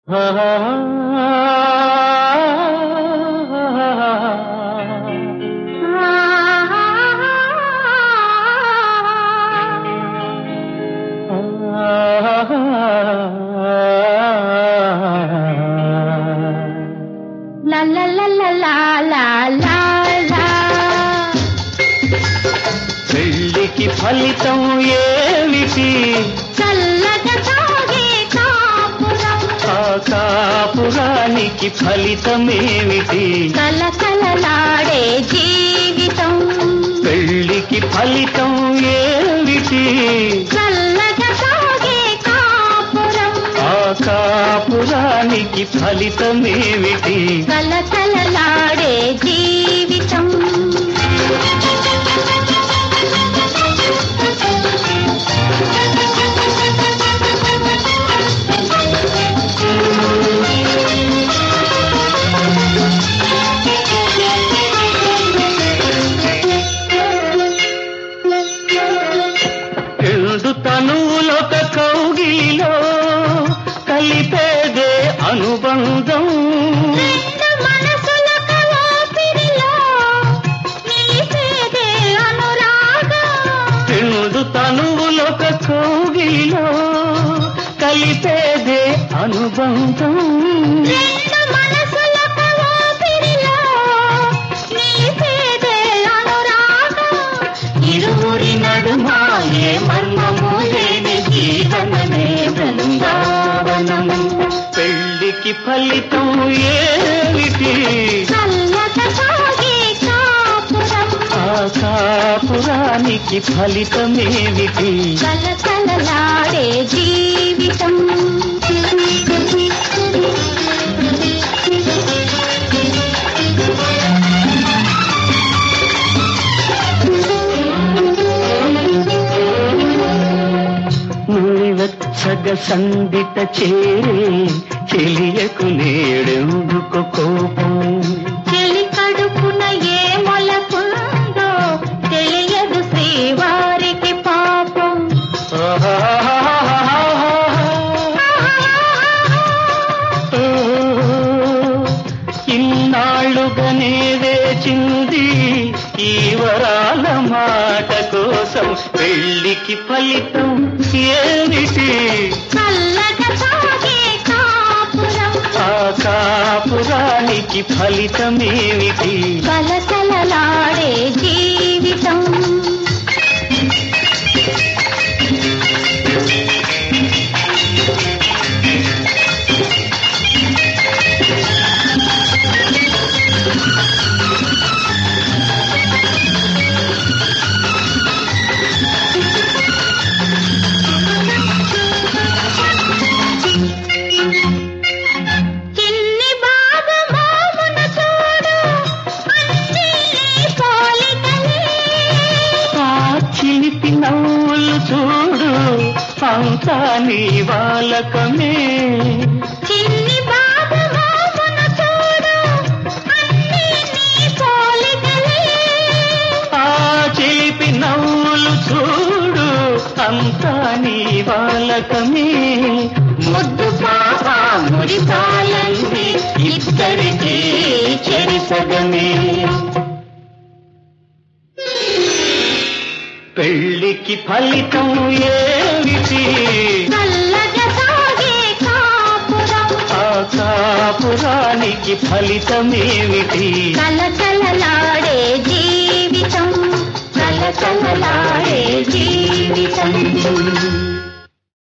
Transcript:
పెళ్ళికి ఫలితం ఏమిటి? చల్లగా సాగే కాపురం. ఆ కాపురానికి ఫలితమేమిటి? కలకలలాడే జీవితం. పెళ్ళికి ఫలితం ఏమిటి? చల్లగా సాగే కాపురం. ఆ కాపురానికి ఫలితమేమిటి? కలకలలాడే జీవితం. రెండు తనువులొక కౌగిలిలో కలిపేదే అనుబంధం. రెండు మనసులొక ఊపిరిలో నిలిపేదే అనురాగం. రెండు తనువులొక కౌగిలిలో కలిపేదే అనుబంధం. రెండు మనసులొక ఊపిరిలో నిలిపేదే అనురాగం. ఇరువురి నడుమ ఏ మర్మము లేని జీవనమే బృందావనం. పెళ్ళికి ఫలితం ఏమిటి? చల్లగా సాగే కాపురం. ఆ కాపురానికి ఫలితమేమిటి? కలకలలాడే జీవితం. నులివెచ్చగ సందిట చేరే చెలియకు నేడెందుకు కోపం? చెలి కడుపున ఏ మొలకుందో తెలియదు శ్రీవారికి పాపం. ఇన్నాళ్ళుగానే వేచింది ఈ వరాల మాట కోసం. పెళ్ళికి ఫలితం ఏమిటి? చల్లగా సాగే కాపురం. ఆ కాపురానికి ఫలితమేమిటి? కలకలలాడే జీవితం. చిన్ని బాబు మోమున చూడు అన్నీ నీ పోలికలే. ఆ చిలిపి నవ్వులు చూడు అంతా నీ బాలకమే. చిన్ని బాబు మోమున చూడు అన్నీ నీ పోలికలే. ఆ చిలిపి నవ్వులు చూడు అంతా నీ బాలకమే. ముద్దు పాప మురిపాలన్నీ ఇద్దరికీ చెరిసగమే. పెళ్ళికి ఫలితం ఏమిటి? చల్లగా సాగే కాపురం. ఆ కాపురానికి ఫలితమేమిటి? కలకలలాడే జీవితం. కలకలలాడే జీవితం.